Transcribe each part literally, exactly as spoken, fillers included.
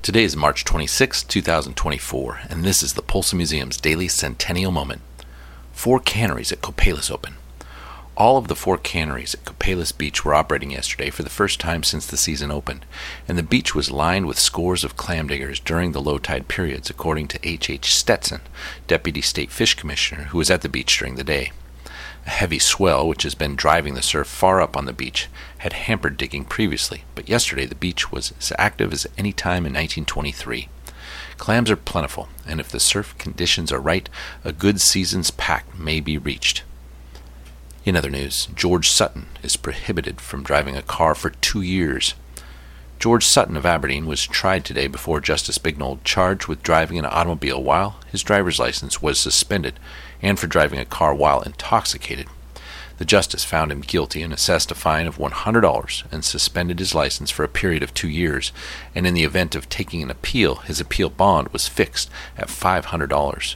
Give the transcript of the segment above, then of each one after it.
Today is March twenty-sixth, two thousand twenty-four, and this is the Polson Museum's Daily Centennial Moment. Four canneries at Copalis open. All of the four canneries at Copalis Beach were operating yesterday for the first time since the season opened, and the beach was lined with scores of clam diggers during the low tide periods, according to H H Stetson, Deputy State Fish Commissioner, who was at the beach during the day. A heavy swell, which has been driving the surf far up on the beach, had hampered digging previously, but yesterday the beach was as active as any time in nineteen twenty-three. Clams are plentiful, and if the surf conditions are right, a good season's pack may be reached. In other news, George Sutton is prohibited from driving a car for two years. George Sutton of Aberdeen was tried today before Justice Bignold, charged with driving an automobile while his driver's license was suspended, and for driving a car while intoxicated. The justice found him guilty and assessed a fine of one hundred dollars and suspended his license for a period of two years, and in the event of taking an appeal, his appeal bond was fixed at five hundred dollars.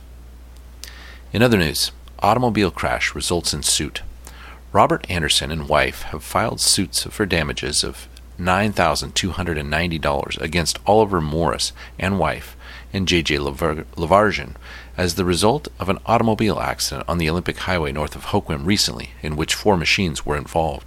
In other news, automobile crash results in suit. Robert Anderson and wife have filed suits for damages of nine thousand two hundred ninety dollars against Oliver Morris and wife and J J Lavarsian as the result of an automobile accident on the Olympic Highway north of Hoquiam recently, in which four machines were involved.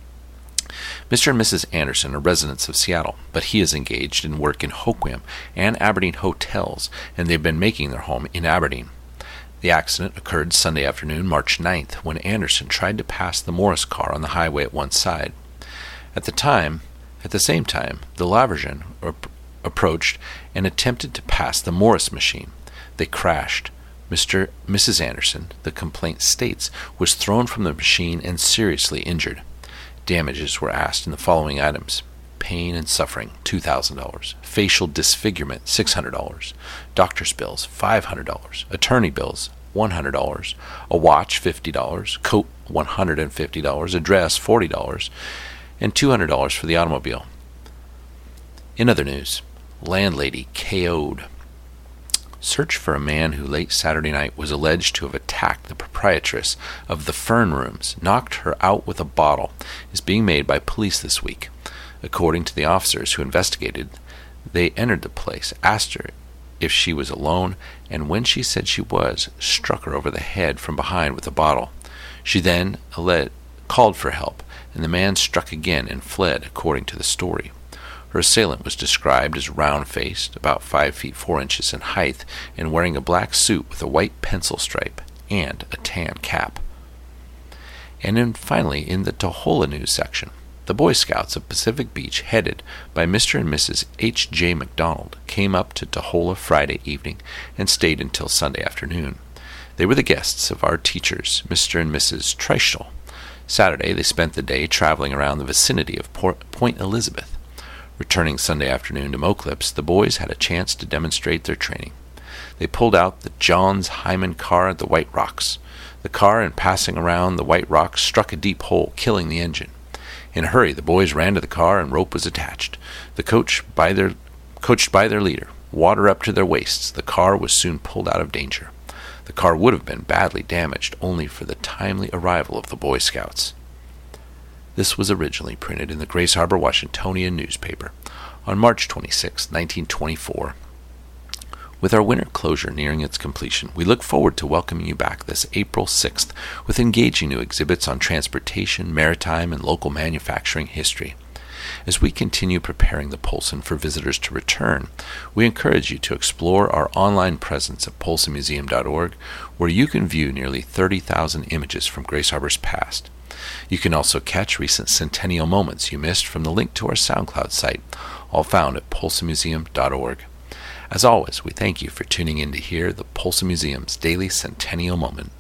Mister and Missus Anderson are residents of Seattle, but he is engaged in work in Hoquiam and Aberdeen hotels, and they've been making their home in Aberdeen. The accident occurred Sunday afternoon, March ninth, when Anderson tried to pass the Morris car on the highway at one side. At the time, at the same time, the Lavarsian ap- approached and attempted to pass the Morris machine. They crashed. Mister Missus Anderson, the complaint states, was thrown from the machine and seriously injured. Damages were asked in the following items: pain and suffering, two thousand dollars; facial disfigurement, six hundred dollars; doctor's bills, five hundred dollars; attorney bills, one hundred dollars; a watch, fifty dollars; coat, one hundred fifty dollars; a dress, forty dollars, and two hundred dollars for the automobile. In other news, landlady K O'd. Search for a man who late Saturday night was alleged to have attacked the proprietress of the Fern Rooms, knocked her out with a bottle, is being made by police this week. According to the officers who investigated, they entered the place, asked her if she was alone, and when she said she was, struck her over the head from behind with a bottle. She then alleged, called for help, and the man struck again and fled, according to the story. Her assailant was described as round-faced, about five feet four inches in height, and wearing a black suit with a white pencil stripe and a tan cap. And then finally, in the Tohola news section, the Boy Scouts of Pacific Beach, headed by Mister and Missus H J McDonald, came up to Tohola Friday evening and stayed until Sunday afternoon. They were the guests of our teachers, Mister and Missus Treichel. Saturday, they spent the day traveling around the vicinity of Port- Point Elizabeth. Returning Sunday afternoon to Moclips, the boys had a chance to demonstrate their training. They pulled out the Johns Hyman car at the White Rocks. The car, in passing around the White Rocks, struck a deep hole, killing the engine. In a hurry, the boys ran to the car and rope was attached. The coach, by their, coached by their leader, water up to their waists, the car was soon pulled out of danger. The car would have been badly damaged only for the timely arrival of the Boy Scouts. This was originally printed in the Grace Harbor Washingtonian newspaper on March twenty-sixth, nineteen twenty-four. With our winter closure nearing its completion, we look forward to welcoming you back this April sixth with engaging new exhibits on transportation, maritime, and local manufacturing history. As we continue preparing the Polson for visitors to return, we encourage you to explore our online presence at polson museum dot org, where you can view nearly thirty thousand images from Grace Harbor's past. You can also catch recent centennial moments you missed from the link to our SoundCloud site, all found at polson museum dot org. As always, we thank you for tuning in to hear the Polson Museum's Daily Centennial Moment.